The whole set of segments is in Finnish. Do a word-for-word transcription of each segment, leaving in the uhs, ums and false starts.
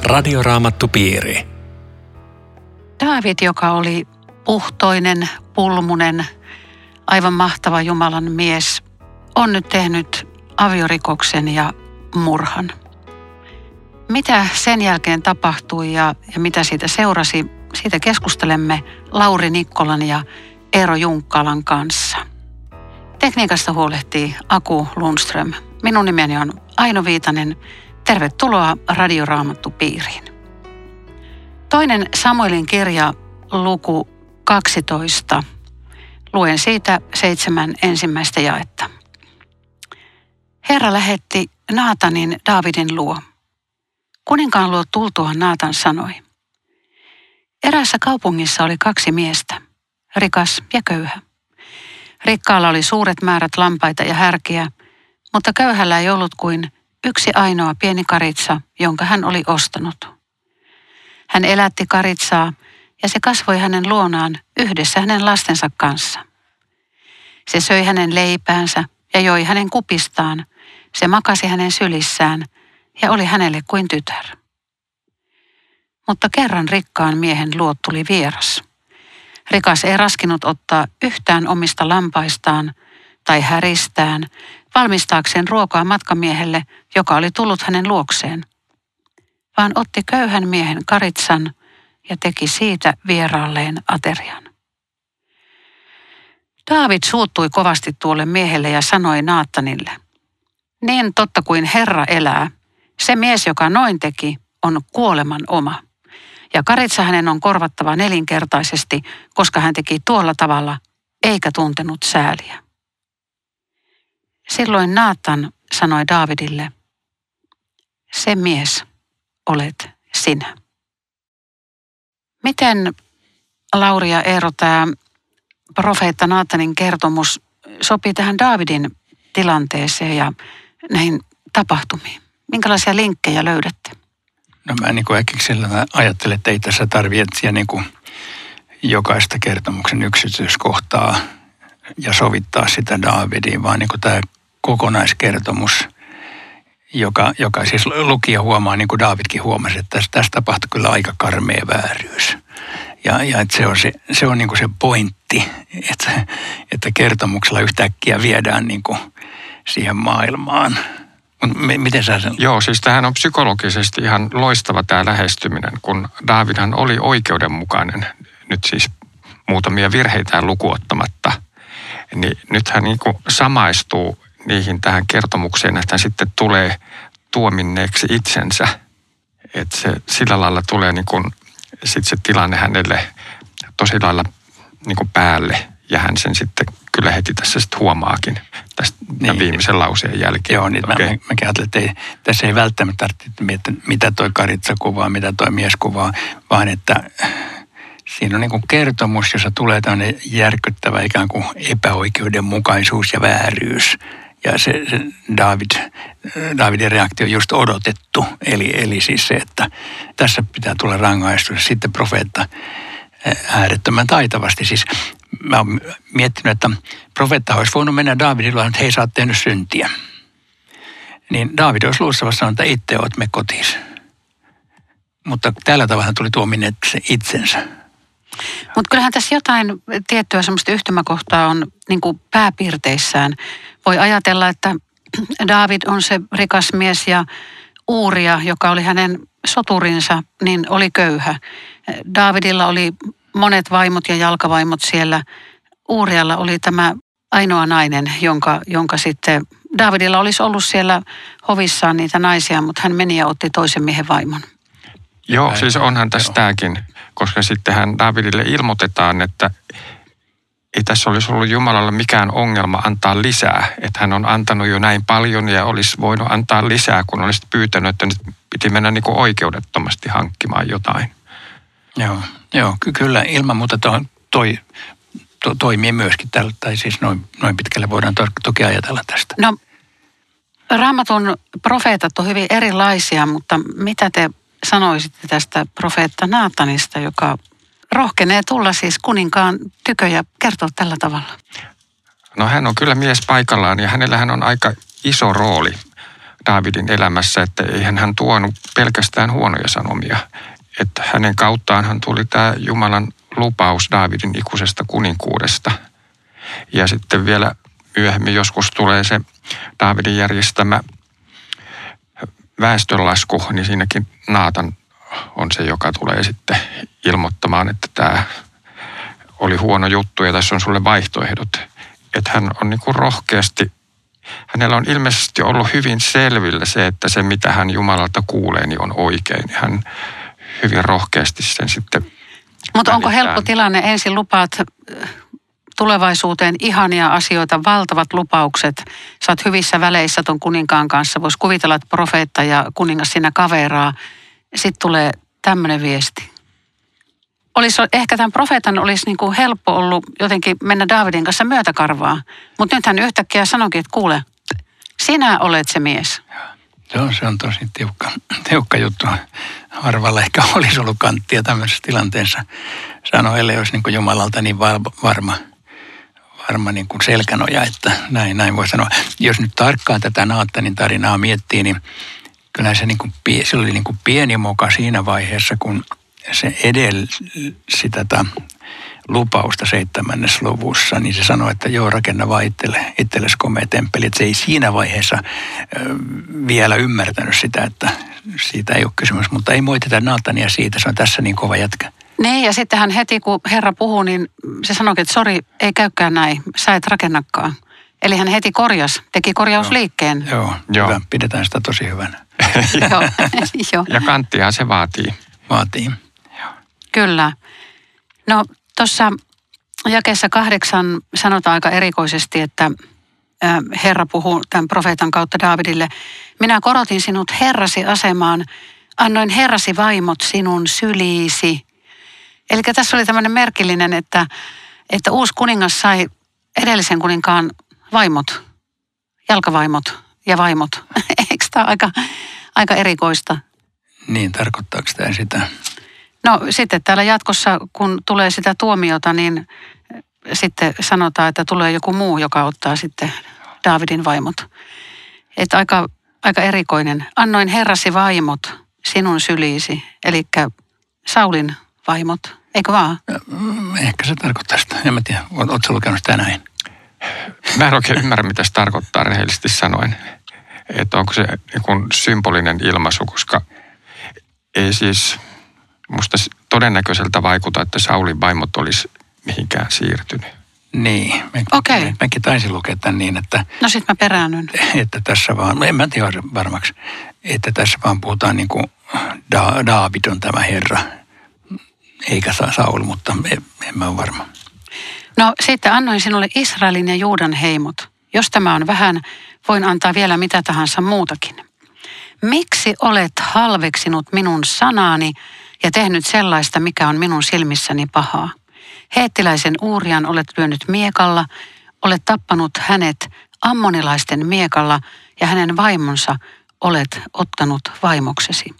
Radioraamattupiiri. Daavid, joka oli puhtoinen, pulmunen, aivan mahtava Jumalan mies, on nyt tehnyt aviorikoksen ja murhan. Mitä sen jälkeen tapahtui ja, ja mitä siitä seurasi, siitä keskustelemme Lauri Nikkolan ja Eero Junkkalan kanssa. Tekniikasta huolehtii Aku Lundström. Minun nimeni on Aino Viitanen. Tervetuloa Radioraamattupiiriin. Toinen Samuelin kirja, luku kaksitoista. Luen siitä seitsemän ensimmäistä jaetta. Herra lähetti Naatanin Daavidin luo. Kuninkaan luo tultuaan Naatan sanoi. Eräässä kaupungissa oli kaksi miestä, rikas ja köyhä. Rikkaalla oli suuret määrät lampaita ja härkiä, mutta köyhällä ei ollut kuin yksi ainoa pieni karitsa, jonka hän oli ostanut. Hän elätti karitsaa ja se kasvoi hänen luonaan yhdessä hänen lastensa kanssa. Se söi hänen leipäänsä ja joi hänen kupistaan, se makasi hänen sylissään ja oli hänelle kuin tytär. Mutta kerran rikkaan miehen luo tuli vieras. Rikas ei raskinut ottaa yhtään omista lampaistaan tai häristään, valmistaakseen ruokaa matkamiehelle, joka oli tullut hänen luokseen, vaan otti köyhän miehen karitsan ja teki siitä vieraalleen aterian. Daavid suuttui kovasti tuolle miehelle ja sanoi Naatanille, niin totta kuin Herra elää, se mies, joka noin teki, on kuoleman oma. Ja karitsa hänen on korvattava nelinkertaisesti, koska hän teki tuolla tavalla, eikä tuntenut sääliä. Silloin Naatan sanoi Daavidille, se mies olet sinä. Miten, Lauri ja Eero, tämä profeetta Naatanin kertomus sopii tähän Daavidin tilanteeseen ja näihin tapahtumiin? Minkälaisia linkkejä löydätte? No mä niin kuin äkkiksellä ajattelen, että ei tässä tarvitse etsiä niin kuin jokaista kertomuksen yksityiskohtaa ja sovittaa sitä Daavidiin, vaan niin kuin tämä kokonaiskertomus, joka, joka siis lukija huomaa, niin kuin Daavidkin huomasi, että tässä, tässä tapahtui kyllä aika karmea vääryys. Ja, ja että se on se, se, on niin kuin se pointti, että, että kertomuksella yhtäkkiä viedään niin kuin siihen maailmaan. Miten sä sen? Joo, siis tämähän on psykologisesti ihan loistava tämä lähestyminen, kun Daavidhan oli oikeudenmukainen, nyt siis muutamia virheitään lukuottamatta, niin nyt hän niin kuin samaistuu niihin tähän kertomukseen, että hän sitten tulee tuominneeksi itsensä, että se sillä lailla tulee niin kuin sitten se tilanne hänelle tosi lailla niin kuin päälle. Ja hän sen sitten kyllä heti tässä sitten huomaakin tästä niin, viimeisen lauseen jälkeen. Joo, niin okay. mä, mäkin ajattelen, että ei, tässä ei välttämättä tarvitse miettiä, mitä toi karitsa kuvaa, mitä toi mies kuvaa, vaan että siinä on niin kuin kertomus, jossa tulee tämmöinen järkyttävä ikään kuin epäoikeudenmukaisuus ja vääryys. Ja se, se David, Davidin reaktio on just odotettu. Eli, eli siis se, että tässä pitää tulla rangaistus. Sitten profeetta äärettömän taitavasti. Siis mä oon miettinyt, että profeetta olisi voinut mennä Daavidilla, että hei, sä oot tehnyt syntiä. Niin Daavid olisi luultavasti sanonut, että itse oot me kotiin. Mutta tällä tavalla tuli tuominneet itsensä. Mutta kyllähän tässä jotain tiettyä semmoista yhtymäkohtaa on niin kuin pääpiirteissään. Voi ajatella, että Daavid on se rikas mies ja Uuria, joka oli hänen soturinsa, niin oli köyhä. Daavidilla oli monet vaimot ja jalkavaimot siellä. Uurialla oli tämä ainoa nainen, jonka, jonka sitten Daavidilla olisi ollut siellä hovissaan niitä naisia, mutta hän meni ja otti toisen miehen vaimon. Joo, siis onhan tässä tämäkin, koska sittenhän Daavidille ilmoitetaan, että ei tässä olisi ollut Jumalalla mikään ongelma antaa lisää. Että hän on antanut jo näin paljon ja olisi voinut antaa lisää, kun olisi pyytänyt, että nyt piti mennä niin kuin oikeudettomasti hankkimaan jotain. Joo, joo ky- kyllä ilman muuta toi, toi to, toimii myöskin tällä, tai siis noin, noin pitkälle voidaan to, toki ajatella tästä. No, Raamatun profeetat on hyvin erilaisia, mutta mitä te sanoisitte tästä profeetta Naatanista, joka rohkenee tulla siis kuninkaan tykö ja kertoa tällä tavalla? No hän on kyllä mies paikallaan ja hänellähän on aika iso rooli Daavidin elämässä, että eihän hän tuonut pelkästään huonoja sanomia. Että hänen kauttaan hän tuli tämä Jumalan lupaus Daavidin ikuisesta kuninkuudesta. Ja sitten vielä myöhemmin joskus tulee se Daavidin järjestämä väestönlasku, niin siinäkin Naatan on se, joka tulee sitten ilmoittamaan, että tämä oli huono juttu ja tässä on sulle vaihtoehdot. Että hän on niin kuin rohkeasti, hänellä on ilmeisesti ollut hyvin selvillä se, että se mitä hän Jumalalta kuulee, niin on oikein. Hän hyvin rohkeasti sen sitten Mutta onko helppo tilanne? Ensin lupaat tulevaisuuteen ihania asioita, valtavat lupaukset. Sä oot hyvissä väleissä ton kuninkaan kanssa. Voisi kuvitella, että profeetta ja kuningas siinä kaveraa. Sitten tulee tämmöinen viesti. Olisi, ehkä tämän profeetan olisi niin kuin helppo ollut jotenkin mennä Daavidin kanssa myötäkarvaa. Mutta nyt hän yhtäkkiä sanoikin, että kuule, sinä olet se mies. Joo, se on tosi tiukka, tiukka juttu. Harvalla ehkä olisi ollut kanttia tämmöisessä tilanteessa sanoa, ellei olisi niin kuin Jumalalta niin varma, varma niin kuin selkänoja, että näin, näin voi sanoa. Jos nyt tarkkaan tätä Naatanin tarinaa miettii, niin kyllä se, niin kuin, se oli niin kuin pieni moka siinä vaiheessa, kun se edelsi tätä lupausta seitsemännessä luvussa, niin se sanoi, että joo, rakenna vaan itselle, itsellesi komea temppeli. Että se ei siinä vaiheessa ö, vielä ymmärtänyt sitä, että siitä ei ole kysymys. Mutta ei moiteta Naatania siitä, se on tässä niin kova jätkä. Niin, ja sitten hän heti, kun Herra puhuu, niin se sanoi, että sori, ei käykään näin, sä et rakennakaan. Eli hän heti korjasi, teki korjausliikkeen. Joo, joo, joo. Hyvä. Pidetään sitä tosi hyvänä. Joo, jo. Ja kanttihan se vaatii. Vaatii, joo. Kyllä. No tuossa jakeessa kahdeksan sanotaan aika erikoisesti, että Herra puhuu tämän profeetan kautta Daavidille. Minä korotin sinut Herrasi asemaan, annoin Herrasi vaimot sinun syliisi. Eli tässä oli tämmöinen merkillinen, että, että uusi kuningas sai edellisen kuninkaan vaimot, jalkavaimot ja vaimot. Eikö tämä aika, aika erikoista? Niin, tarkoittaako tämä sitä? No sitten täällä jatkossa, kun tulee sitä tuomiota, niin sitten sanotaan, että tulee joku muu, joka ottaa sitten Daavidin vaimot. Että aika, aika erikoinen. Annoin Herrasi vaimot sinun syliisi, eli Saulin vaimot, eikö vaan? Ehkä se tarkoittaa sitä. En mä tiedä, ootko lukenut sitä näin? Mä en oikein ymmärrä, mitä se tarkoittaa rehellisesti sanoen. Että onko se niin symbolinen ilmaisu, koska ei siis musta todennäköiseltä vaikuta, että Saulin vaimot olisi mihinkään siirtynyt. Niin. Mä, Okei. Mä, mäkin taisin lukea tämän niin, että... No sit mä peräännyn. Että tässä vaan, en mä tiedä varmaksi, että tässä vaan puhutaan niin kuin da, Daavid on tämä herra, eikä Saul, mutta en, en mä ole varma. No sitten annoin sinulle Israelin ja Juudan heimot. Jos tämä on vähän, voin antaa vielä mitä tahansa muutakin. Miksi olet halveksinut minun sanaani ja tehnyt sellaista, mikä on minun silmissäni pahaa? Heettiläisen Uurian olet lyönyt miekalla, olet tappanut hänet ammonilaisten miekalla ja hänen vaimonsa olet ottanut vaimoksesi.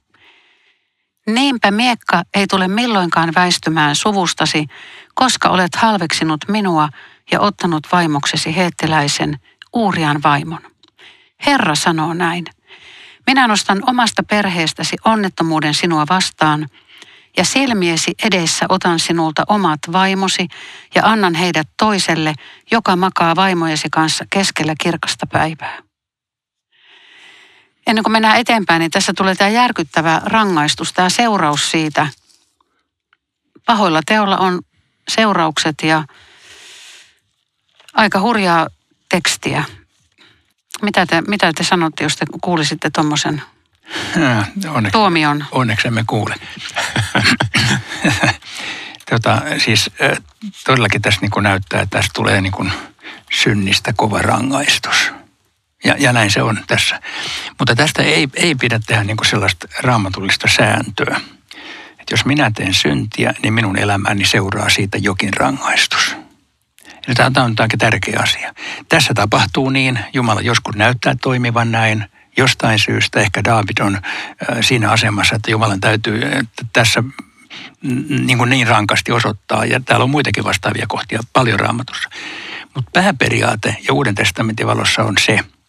Niinpä miekka ei tule milloinkaan väistymään suvustasi, koska olet halveksinut minua ja ottanut vaimoksesi heettiläisen Uurian vaimon. Herra sanoo näin. Minä nostan omasta perheestäsi onnettomuuden sinua vastaan, ja silmiesi edessä otan sinulta omat vaimosi ja annan heidät toiselle, joka makaa vaimojesi kanssa keskellä kirkasta päivää. Ennen kuin mennään eteenpäin, niin tässä tulee tämä järkyttävä rangaistus, tämä seuraus siitä. Pahoilla teolla on seuraukset ja aika hurjaa tekstiä. Mitä te, mitä te sanotte, jos te kuulisitte tuommoisen tuomion? Onneksi emme kuule. tota, siis todellakin tässä niin kuin näyttää, että tässä tulee niin kuin synnistä kova rangaistus. Ja, ja näin se on tässä. Mutta tästä ei, ei pidä tehdä niin kuin sellaista raamatullista sääntöä. Että jos minä teen syntiä, niin minun elämäni seuraa siitä jokin rangaistus. Eli tämä on aika tärkeä asia. Tässä tapahtuu niin, Jumala joskus näyttää toimivan näin, jostain syystä ehkä Daavid on siinä asemassa, että Jumalan täytyy tässä niin, kuin niin rankasti osoittaa, ja täällä on muitakin vastaavia kohtia paljon Raamatussa. Mutta pääperiaate ja Uuden testamentin valossa on se,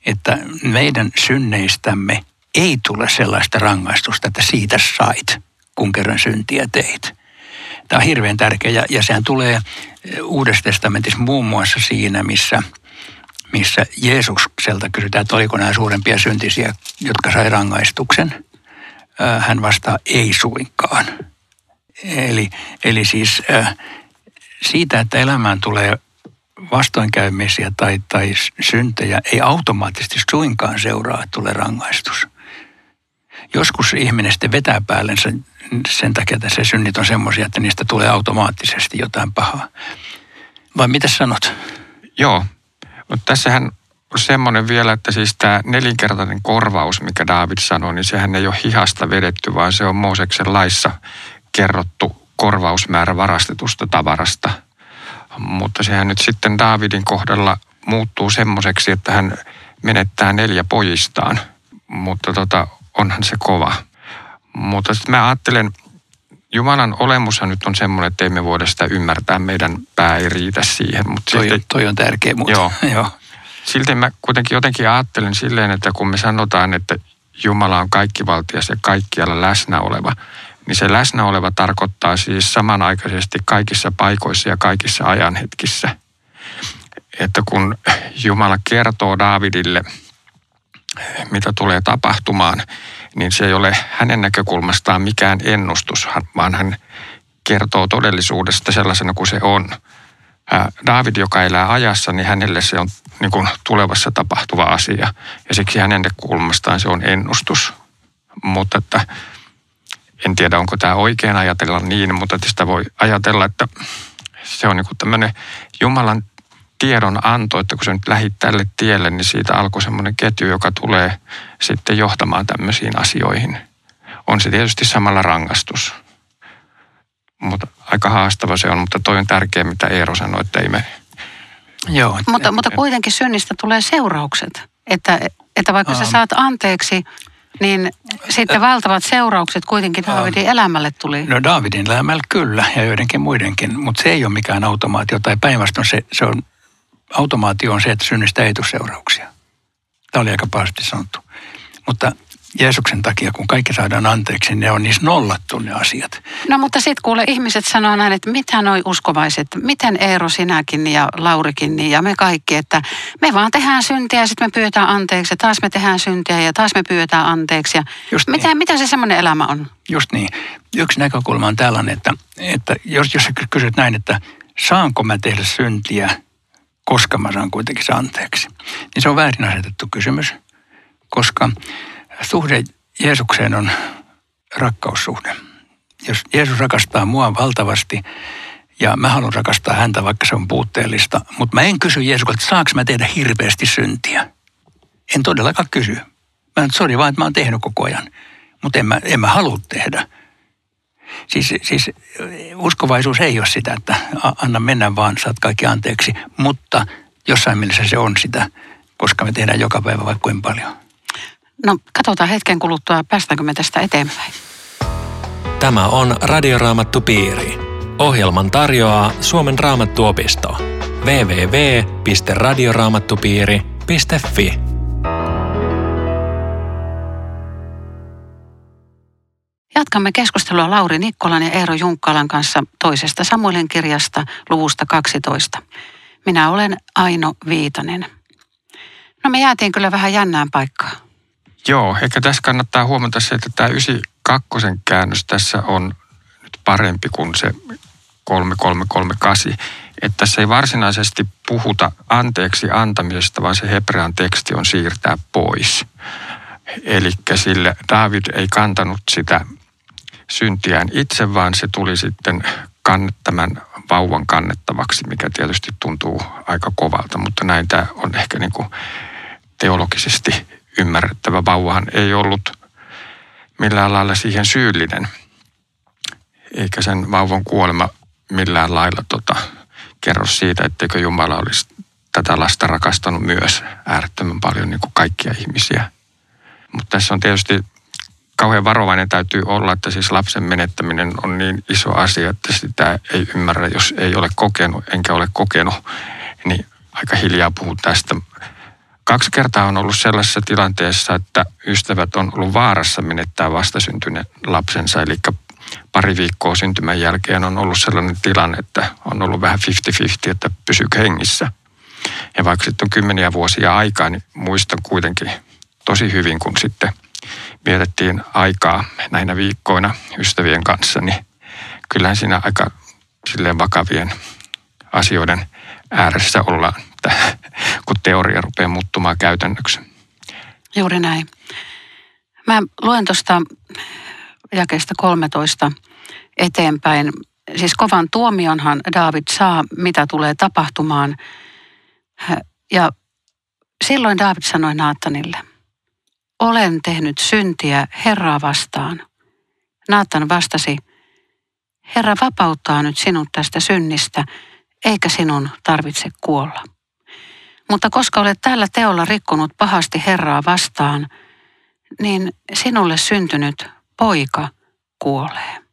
että meidän synneistämme ei tule sellaista rangaistusta, että siitä sait, kun kerran syntiä teit. Tämä on hirveän tärkeä ja, ja sehän tulee Uudessa testamentissa muun muassa siinä, missä, missä Jeesukselta kysytään, että oliko nämä suurempia syntisiä, jotka sai rangaistuksen. Hän vastaa, ei suinkaan. Eli, eli siis siitä, että elämään tulee vastoinkäymisiä tai, tai syntejä, ei automaattisesti suinkaan seuraa, että tulee rangaistus. Joskus ihminen sitten vetää päällensä sen takia, että se synnit on semmoisia, että niistä tulee automaattisesti jotain pahaa. Vai mitä sanot? Joo, mutta tässähän on semmoinen vielä, että siis tämä nelinkertainen korvaus, mikä Daavid sanoi, niin sehän ei ole hihasta vedetty, vaan se on Mooseksen laissa kerrottu korvausmäärä varastetusta tavarasta. Mutta sehän nyt sitten Daavidin kohdalla muuttuu semmoiseksi, että hän menettää neljä pojistaan, mutta tota, onhan se kova. Mutta sitten mä ajattelen, Jumalan olemushan nyt on semmoinen, että ei me voida sitä ymmärtää, meidän pää ei riitä siihen. Mutta toi, silti, toi on tärkeä, mutta joo. joo. Silti mä kuitenkin jotenkin ajattelen silleen, että kun me sanotaan, että Jumala on kaikkivaltias ja kaikkialla läsnä oleva, niin se läsnä oleva tarkoittaa siis samanaikaisesti kaikissa paikoissa ja kaikissa ajanhetkissä. Että kun Jumala kertoo Daavidille, mitä tulee tapahtumaan, niin se ei ole hänen näkökulmastaan mikään ennustus, vaan hän kertoo todellisuudesta sellaisena kuin se on. Daavid, joka elää ajassa, niin hänelle se on niin kuin tulevassa tapahtuva asia. Ja siksi hänen näkökulmastaan se on ennustus. Mutta että en tiedä, onko tämä oikein ajatella niin, mutta sitä voi ajatella, että se on niin kuin tämmöinen Jumalan tiedon anto, että kun sä nyt lähdit tälle tielle, niin siitä alkoi semmoinen ketju, joka tulee sitten johtamaan tämmöisiin asioihin. On se tietysti samalla rangaistus. Mutta aika haastava se on, mutta toi on tärkeä, mitä Eero sanoi, että ei me... Joo. Mutta, mutta kuitenkin synnistä tulee seuraukset, että, että vaikka sä saat anteeksi, niin sitten valtavat seuraukset kuitenkin Daavidin elämälle tuli. No Daavidin elämällä kyllä ja joidenkin muidenkin, mutta se ei ole mikään automaatio tai päinvastoin se, se on, automaatio on se, että synnistä ei tule seurauksia. Tämä oli aika pahasti sanottu. Mutta Jeesuksen takia, kun kaikki saadaan anteeksi, ne on niissä nollattu ne asiat. No mutta sitten kuule, ihmiset sanoo näin, että mitä noi uskovaiset, miten Eero sinäkin ja Laurikin ja me kaikki, että me vaan tehdään syntiä ja sitten me pyydetään anteeksi ja taas me tehdään syntiä ja taas me pyydetään anteeksi. Ja mitä, niin. mitä se semmoinen elämä on? Just niin. Yksi näkökulma on tällainen, että, että jos, jos sä kysyt näin, että saanko mä tehdä syntiä, koska mä saan kuitenkin se anteeksi, niin se on väärin asetettu kysymys, koska suhde Jeesukseen on rakkaussuhde. Jos Jeesus rakastaa mua valtavasti ja mä haluan rakastaa häntä, vaikka se on puutteellista, mutta mä en kysy Jeesukselta, että saanko mä tehdä hirveästi syntiä. En todellakaan kysy. Mä sori vaan, että mä oon tehnyt koko ajan, mutta en mä, en mä halua tehdä. Siis, siis uskovaisuus ei ole sitä, että anna mennä vaan, saat kaikki anteeksi, mutta jossain mielessä se on sitä, koska me tehdään joka päivä vaikka kuinka paljon. No katsotaan hetken kuluttua, päästäänkö me tästä eteenpäin. Tämä on Radioraamattupiiri. Ohjelman tarjoaa Suomen Raamattuopisto. double-u double-u double-u piste radioraamattupiiri piste fi. Jatkamme keskustelua Lauri Nikkolan ja Eero Junkkalan kanssa toisesta Samuelin kirjasta luvusta kaksitoista. Minä olen Aino Viitanen. No me jäätiin kyllä vähän jännään paikkaan. Joo, ehkä tässä kannattaa huomata se, että tämä yhdeksänkymmentäkaksi käännös tässä on nyt parempi kuin se kolme kolme kolme kahdeksan. Että tässä ei varsinaisesti puhuta anteeksi antamisesta, vaan se hebrean teksti on siirtää pois. Eli sille Daavid ei kantanut sitä syntiään itse, vaan se tuli sitten kannettaman vauvan kannettavaksi, mikä tietysti tuntuu aika kovalta, mutta näin tämä on ehkä niin kuin teologisesti ymmärrettävä. Vauvahan ei ollut millään lailla siihen syyllinen, eikä sen vauvan kuolema millään lailla tota, kerro siitä, etteikö Jumala olisi tätä lasta rakastanut myös äärettömän paljon niin kuin kaikkia ihmisiä. Mutta tässä on tietysti kauhean varovainen täytyy olla, että siis lapsen menettäminen on niin iso asia, että sitä ei ymmärrä, jos ei ole kokenut, enkä ole kokenut, niin aika hiljaa puhun tästä. Kaksi kertaa on ollut sellaisessa tilanteessa, että ystävät on ollut vaarassa menettää vastasyntyneen lapsensa. Eli pari viikkoa syntymän jälkeen on ollut sellainen tilanne, että on ollut vähän viisikymmentä viisikymmentä, että pysyykö hengissä. Ja vaikka sitten on kymmeniä vuosia aikaa, niin muistan kuitenkin tosi hyvin, kun sitten vietettiin aikaa näinä viikkoina ystävien kanssa, niin kyllähän siinä aika silleen vakavien asioiden ääressä ollaan, kun teoria rupeaa muuttumaan käytännöksi. Juuri näin. Mä luen tuosta jakeesta kolmetoista eteenpäin. Siis kovan tuomionhan Daavid saa, mitä tulee tapahtumaan. Ja silloin Daavid sanoi Naatanille, olen tehnyt syntiä Herraa vastaan. Naatan vastasi, Herra vapauttaa nyt sinut tästä synnistä, eikä sinun tarvitse kuolla. Mutta koska olet tällä teolla rikkonut pahasti Herraa vastaan, niin sinulle syntynyt poika kuolee.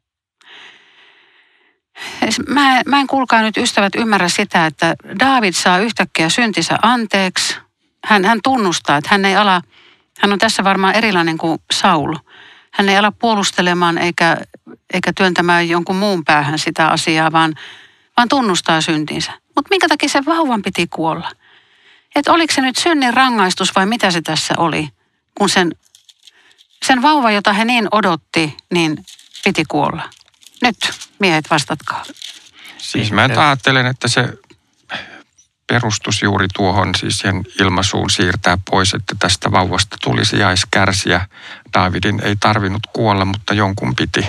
Mä, mä en kuulkaa nyt ystävät ymmärrä sitä, että Daavid saa yhtäkkiä syntinsä anteeksi. Hän, hän tunnustaa, että hän ei ala, hän on tässä varmaan erilainen kuin Saul. Hän ei ala puolustelemaan eikä, eikä työntämään jonkun muun päähän sitä asiaa, vaan, vaan tunnustaa syntinsä. Mutta minkä takia sen vauvan piti kuolla? Että oliko se nyt synnin rangaistus vai mitä se tässä oli, kun sen, sen vauva, jota he niin odotti, niin piti kuolla. Nyt miehet vastatkaa. Siis mä ajattelen, että se perustus juuri tuohon siis sen ilmaisuun siirtää pois, että tästä vauvasta tulisi jaiskärsiä. Daavidin ei tarvinnut kuolla, mutta jonkun piti.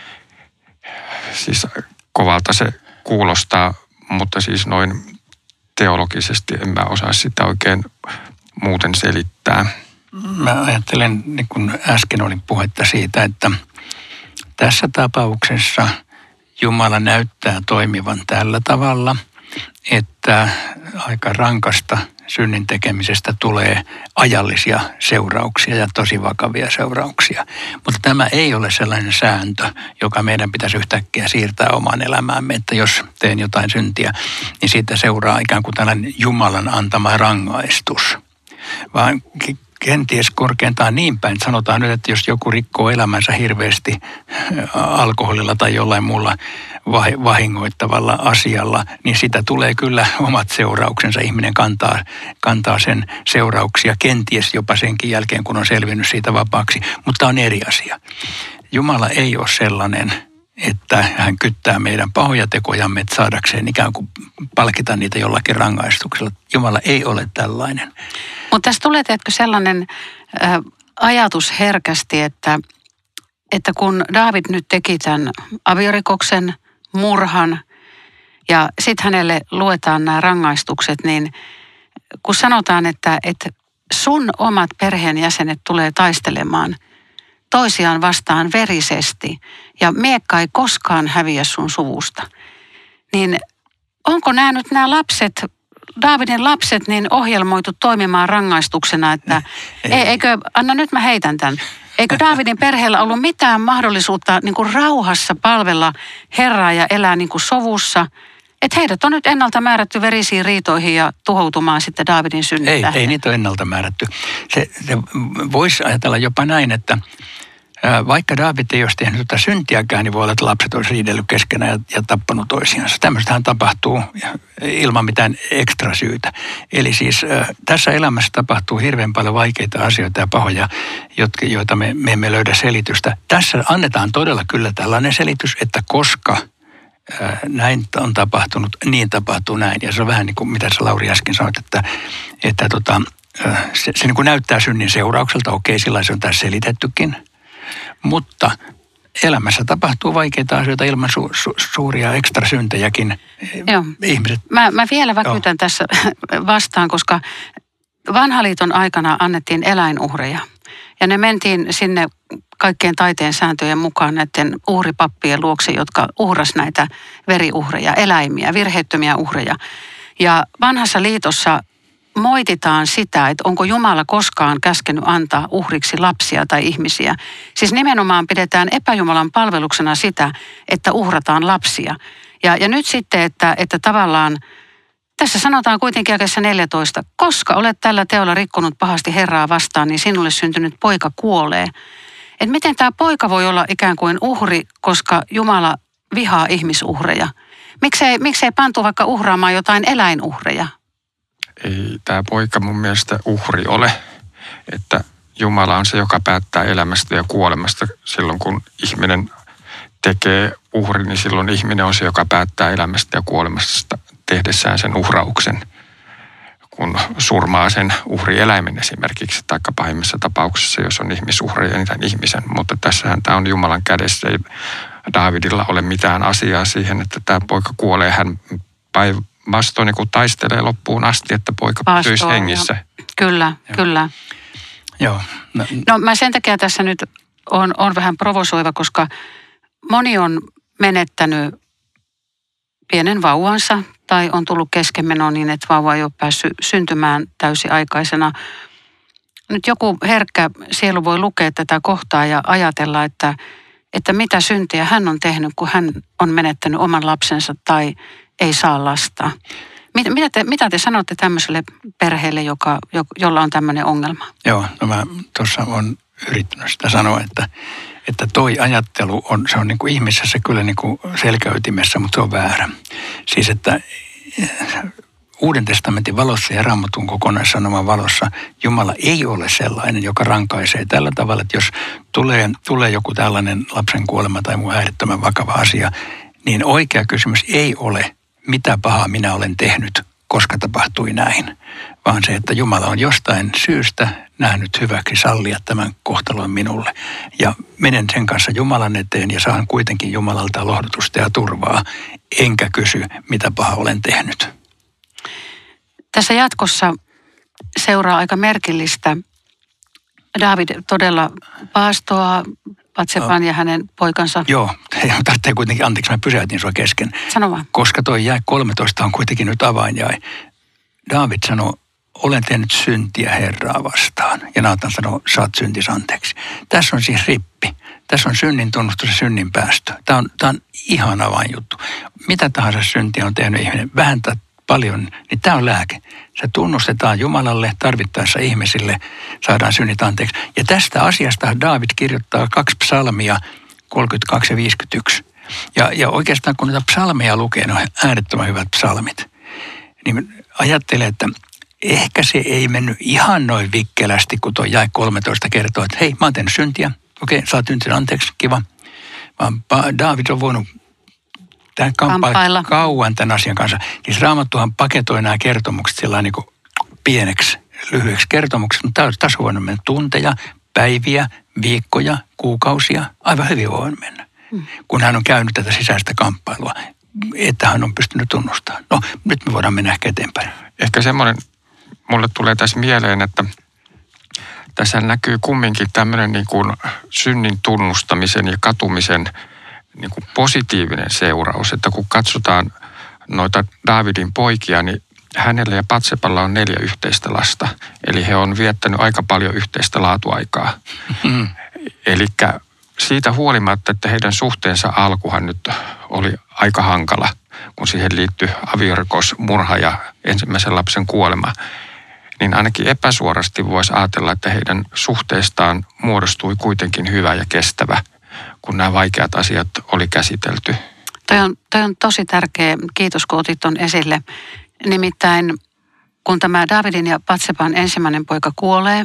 Siis kovalta se kuulostaa, mutta siis noin teologisesti en mä osaa sitä oikein muuten selittää. Mä ajattelen, niin kuin äsken oli puhetta siitä, että tässä tapauksessa Jumala näyttää toimivan tällä tavalla, että aika rankasta synnin tekemisestä tulee ajallisia seurauksia ja tosi vakavia seurauksia. Mutta tämä ei ole sellainen sääntö, joka meidän pitäisi yhtäkkiä siirtää omaan elämäämme, että jos teen jotain syntiä, niin siitä seuraa ikään kuin tällainen Jumalan antama rangaistus. Vaan kenties korkeintaan niin päin, että sanotaan nyt, että jos joku rikkoo elämänsä hirveästi alkoholilla tai jollain muulla vahingoittavalla asialla, niin sitä tulee kyllä omat seurauksensa. Ihminen kantaa, kantaa sen seurauksia kenties jopa senkin jälkeen, kun on selvinnyt siitä vapaaksi, mutta on eri asia. Jumala ei ole sellainen, että hän kyttää meidän pahoja tekojamme, että saadakseen ikään kuin palkita niitä jollakin rangaistuksella. Jumala ei ole tällainen. Mutta tässä tulee, teetkö, sellainen äh, ajatus herkästi, että, että kun Daavid nyt teki tämän aviorikoksen, murhan ja sitten hänelle luetaan nämä rangaistukset, niin kun sanotaan, että, että sun omat perheenjäsenet tulee taistelemaan toisiaan vastaan verisesti ja miekka ei koskaan häviä sun suvusta, niin onko nämä nyt nämä lapset, Daavidin lapset, niin ohjelmoitu toimimaan rangaistuksena, että ei, eikö, Anna nyt mä heitän tämän. Eikö Daavidin perheellä ollut mitään mahdollisuutta niin kuin rauhassa palvella Herraa ja elää niin kuin sovussa? Että heidät on nyt ennalta määrätty verisiin riitoihin ja tuhoutumaan sitten Daavidin synnin Ei, tähden. ei niitä ole ennalta määrätty. Se, se voisi ajatella jopa näin, että vaikka Daavid ei olisi tehnyt tätä syntiäkään, niin voi olla, että lapset olisi riidellyt keskenään ja, ja tappanut toisiansa. Tämmöistähän tapahtuu ilman mitään ekstra syytä. Eli siis äh, tässä elämässä tapahtuu hirveän paljon vaikeita asioita ja pahoja, jotka, joita me, me emme löydä selitystä. Tässä annetaan todella kyllä tällainen selitys, että koska äh, näin on tapahtunut, niin tapahtuu näin. Ja se on vähän niin kuin mitä sä Lauri äsken sanoit, että, että tota, äh, se, se niin kuin näyttää synnin seuraukselta. Okei, sillä se on tässä selitettykin. Mutta elämässä tapahtuu vaikeita asioita ilman su- su- suuria ekstrasyntejäkin. Joo. Ihmiset. Mä, mä vielä väkytän Joo. tässä vastaan, koska vanhaliiton aikana annettiin eläinuhreja. Ja ne mentiin sinne kaikkien taiteen sääntöjen mukaan näiden uhripappien luokse, jotka uhras näitä veriuhreja, eläimiä, virheettömiä uhreja. Ja vanhassa liitossa moititaan sitä, että onko Jumala koskaan käskenyt antaa uhriksi lapsia tai ihmisiä. Siis nimenomaan pidetään epäjumalan palveluksena sitä, että uhrataan lapsia. Ja, ja nyt sitten, että, että tavallaan Tässä sanotaan kuitenkin jakeessa neljätoista, koska olet tällä teolla rikkonut pahasti Herraa vastaan, niin sinulle syntynyt poika kuolee. Et miten tämä poika voi olla ikään kuin uhri, koska Jumala vihaa ihmisuhreja? Miksei, miksei pantu vaikka uhraamaan jotain eläinuhreja? Ei tämä poika mun mielestä uhri ole, että Jumala on se, joka päättää elämästä ja kuolemasta. Silloin kun ihminen tekee uhrin, niin silloin ihminen on se, joka päättää elämästä ja kuolemasta tehdessään sen uhrauksen, kun surmaa sen uhrieläimen esimerkiksi, tai pahimmassa tapauksessa, jos on ihmisuhreja, niin tämän ihmisen. Mutta tässähän tämä on Jumalan kädessä. Ei Daavidilla ole mitään asiaa siihen, että tämä poika kuolee. Hän päinvastoin niin taistelee loppuun asti, että poika pysyisi hengissä. Jo. Kyllä, Joo. kyllä. Joo. No. no mä sen takia tässä nyt on, on vähän provosoiva, koska moni on menettänyt pienen vauvansa tai on tullut keskenmenoon niin, että vauva ei ole päässyt syntymään täysiaikaisena. Nyt joku herkkä sielu voi lukea tätä kohtaa ja ajatella, että, että mitä syntiä hän on tehnyt, kun hän on menettänyt oman lapsensa tai ei saa lasta. Mitä te, mitä te sanotte tämmöiselle perheelle, joka, jolla on tämmöinen ongelma? Joo, no mä tuossa olen yrittänyt sitä sanoa, että, että toi ajattelu on, se on niin kuin ihmisessä kyllä niin kuin selkäytimessä, mutta se on väärä. Siis, että Uuden testamentin valossa ja Raamatun kokonaissanoman valossa Jumala ei ole sellainen, joka rankaisee tällä tavalla, että jos tulee, tulee joku tällainen lapsen kuolema tai muu äärettömän vakava asia, niin oikea kysymys ei ole, mitä pahaa minä olen tehnyt, koska tapahtui näin, vaan se, että Jumala on jostain syystä nähnyt hyväksi sallia tämän kohtalon minulle. Ja menen sen kanssa Jumalan eteen ja saan kuitenkin Jumalalta lohdutusta ja turvaa, enkä kysy, mitä pahaa olen tehnyt. Tässä jatkossa seuraa aika merkillistä. Daavid todella paastoaa Batseban no. ja hänen poikansa. Joo, tarvitsee kuitenkin, anteeksi mä pysäytin sua kesken. Sano vaan. Koska toi jae kolmetoista on kuitenkin nyt avainjae. Daavid sanoo, olen tehnyt syntiä Herraa vastaan. Ja Naatan sanoo, saat syntis anteeksi. Tässä on siis rippi. Tässä on synnin tunnustus ja synnin päästö. Tämä on, tämä on ihan avainjuttu. Mitä tahansa syntiä on tehnyt ihminen, vähän tai paljon, niin tämä on lääke. Se tunnustetaan Jumalalle, tarvittaessa ihmisille, saadaan synnit anteeksi. Ja tästä asiasta Daavid kirjoittaa kaksi psalmia, kolmekymmentäkaksi ja viisikymmentäyksi. Ja, ja oikeastaan kun näitä psalmeja lukee, ne on äärettömän hyvät psalmit, niin ajattelee, että ehkä se ei mennyt ihan noin vikkelästi, kun tuo jae kolmetoista kertoo, että hei, mä oon tehnyt syntiä, okei, saat syntin anteeksi, kiva. Vaan Daavid on voinut tämän kamppailla kauan tämän asian kanssa. Siis Raamattuhan paketoi nämä kertomukset sellainen niin kuin pieneksi, lyhyeksi kertomukseksi, mutta tässä on voinut mennä tunteja, päiviä, viikkoja, kuukausia, aivan hyvin voi mennä. Hmm. Kun hän on käynyt tätä sisäistä kamppailua, että hän on pystynyt tunnustamaan. No, nyt me voidaan mennä ehkä eteenpäin. Ehkä semmoinen, mulle tulee tässä mieleen, että tässä näkyy kumminkin tämmöinen niin kuin synnin tunnustamisen ja katumisen niin kuin positiivinen seuraus, että kun katsotaan noita Daavidin poikia, niin hänellä ja Batseballa on neljä yhteistä lasta. Eli he on viettänyt aika paljon yhteistä laatuaikaa. Mm. Eli siitä huolimatta, että heidän suhteensa alkuhan nyt oli aika hankala, kun siihen liittyi aviorikos, murha ja ensimmäisen lapsen kuolema, niin ainakin epäsuorasti voisi ajatella, että heidän suhteestaan muodostui kuitenkin hyvä ja kestävä, kun nämä vaikeat asiat oli käsitelty. Toi on, toi on tosi tärkeä, kiitos kun otit ton esille. Nimittäin kun tämä Daavidin ja Batseban ensimmäinen poika kuolee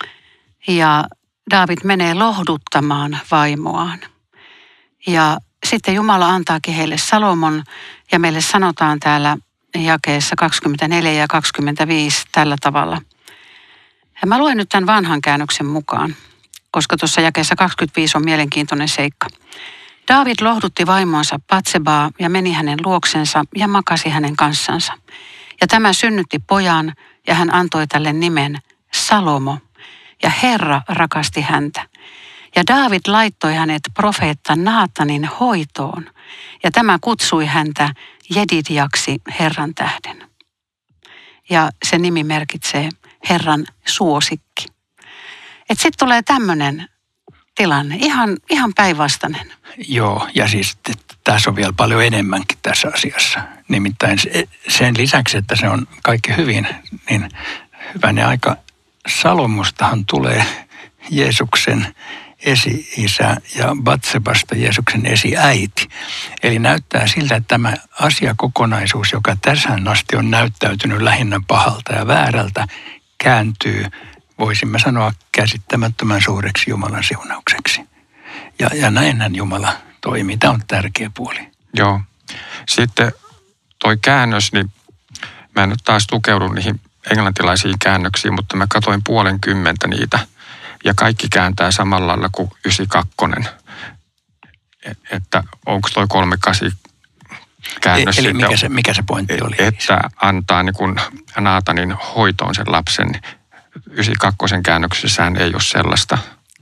ja Daavid menee lohduttamaan vaimoaan. Ja sitten Jumala antaakin heille Salomon ja meille sanotaan täällä jakeessa kaksikymmentäneljä ja kaksikymmentäviisi tällä tavalla. Ja mä luen nyt tämän vanhan käännöksen mukaan, koska tuossa jakeessa kaksikymmentäviisi on mielenkiintoinen seikka. Daavid lohdutti vaimoansa Batsebaa ja meni hänen luoksensa ja makasi hänen kanssansa. Ja tämä synnytti pojan ja hän antoi tälle nimen Salomo. Ja Herra rakasti häntä. Ja Daavid laittoi hänet profeetta Naatanin hoitoon. Ja tämä kutsui häntä Jedidjaksi Herran tähden. Ja se nimi merkitsee Herran suosikki. Että sitten tulee tämmöinen tilanne. Ihan, ihan päinvastainen. Joo, ja siis tässä on vielä paljon enemmänkin tässä asiassa. Nimittäin sen lisäksi, että se on kaikki hyvin, niin hyvänen aika Salomostahan tulee Jeesuksen esi-isä ja Batsebasta Jeesuksen esi-äiti. Eli näyttää siltä, että tämä asiakokonaisuus, joka tähän asti on näyttäytynyt lähinnä pahalta ja väärältä, kääntyy, voisimme sanoa, käsittämättömän suureksi Jumalan siunaukseksi. Ja, ja näinhän Jumala toimii. Tämä on tärkeä puoli. Joo. Sitten toi käännös, niin mä en nyt taas tukeudu niihin englantilaisiin käännöksiin, mutta mä katsoin puolen kymmentä niitä. Ja kaikki kääntää samalla lailla kuin yhdeksänkymmentäkaksi. Että onko toi kolmekymmentäkahdeksan käännös Eli sitten, mikä se, mikä se pointti oli? Että antaa niin kuin Naatanin hoitoon sen lapsen. yhdeksänkymmentäkaksi käännöksessään ei ole sellaista.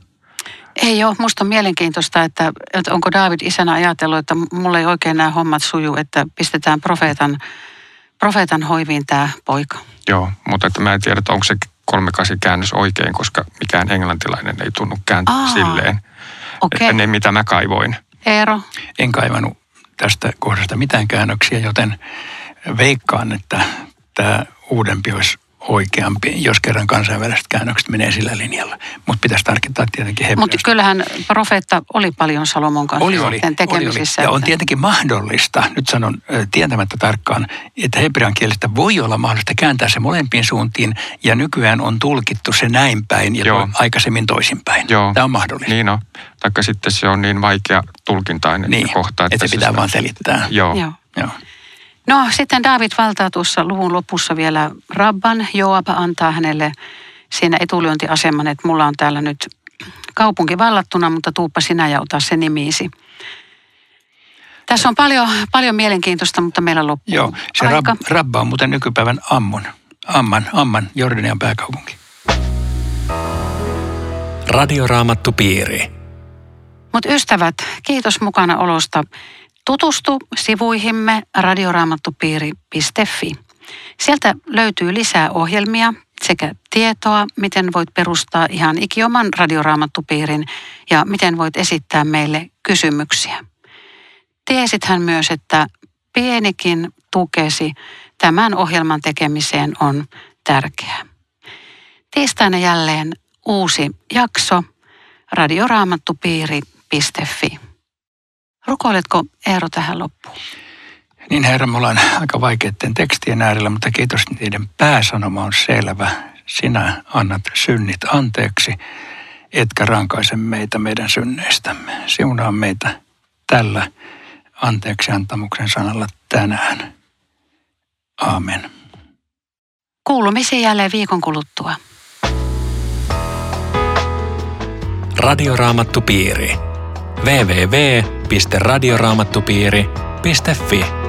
Ei ole. Musta on mielenkiintoista, että, että onko Daavid isänä ajatellut, että mulla ei oikein nämä hommat suju, että pistetään profeetan, profeetan hoiviin tämä poika. Joo, mutta että mä en tiedä, että onko se kolmekymmentäkahdeksan käännös oikein, koska mikään englantilainen ei tunnu kääntää Aa, silleen. Okay. Että ne, mitä mä kaivoin. Eero? En kaivannut tästä kohdasta mitään käännöksiä, joten veikkaan, että tämä uudempi olisi oikeampi, jos kerran kansainväliset käännökset menee sillä linjalla. Mutta pitäisi tarkentaa tietenkin hebreasta. Mutta kyllähän profeetta oli paljon Salomon kanssa oli, oli, tekemisissä. Oli, oli. Ja on tietenkin mahdollista, nyt sanon tietämättä tarkkaan, että hebrean kielestä voi olla mahdollista kääntää se molempiin suuntiin, ja nykyään on tulkittu se näin päin ja to, aikaisemmin toisinpäin. Joo. Tämä on mahdollista. Niin on. Taikka sitten se on niin vaikea tulkintainen niin, kohta. Että, että se pitää sitä vaan selittää. Joo. Joo. Joo. No sitten Daavid valtaa tuossa luvun lopussa vielä Rabban. Joab antaa hänelle siinä etulyöntiaseman, että mulla on täällä nyt kaupunki vallattuna, mutta tuuppa sinä ja ota se nimiisi. Tässä on paljon, paljon mielenkiintoista, mutta meillä loppuu Joo, se aika. Rab, Rabba on muuten nykypäivän Ammon, Amman, Amman, Jordanian pääkaupunki. Radioraamattupiiri. Mutta ystävät, kiitos mukana olosta. Tutustu sivuihimme radioraamattupiiri piste fi. Sieltä löytyy lisää ohjelmia sekä tietoa, miten voit perustaa ihan ikioman radioraamattupiirin ja miten voit esittää meille kysymyksiä. Tiesithän myös, että pienikin tukesi tämän ohjelman tekemiseen on tärkeää. Tiistaina jälleen uusi jakso radioraamattupiiri piste fi. Rukoiletko Eero tähän loppuun? Niin Herra, me ollaan aika vaikeiden tekstien äärellä, mutta kiitos, niiden pääsanoma on selvä. Sinä annat synnit anteeksi, etkä rankaise meitä meidän synneistämme. Siunaa meitä tällä anteeksiantamuksen sanalla tänään. Aamen. Kuulumisiin jälleen viikon kuluttua. Radioraamattupiiri. double-u double-u double-u piste radioraamattupiiri piste fi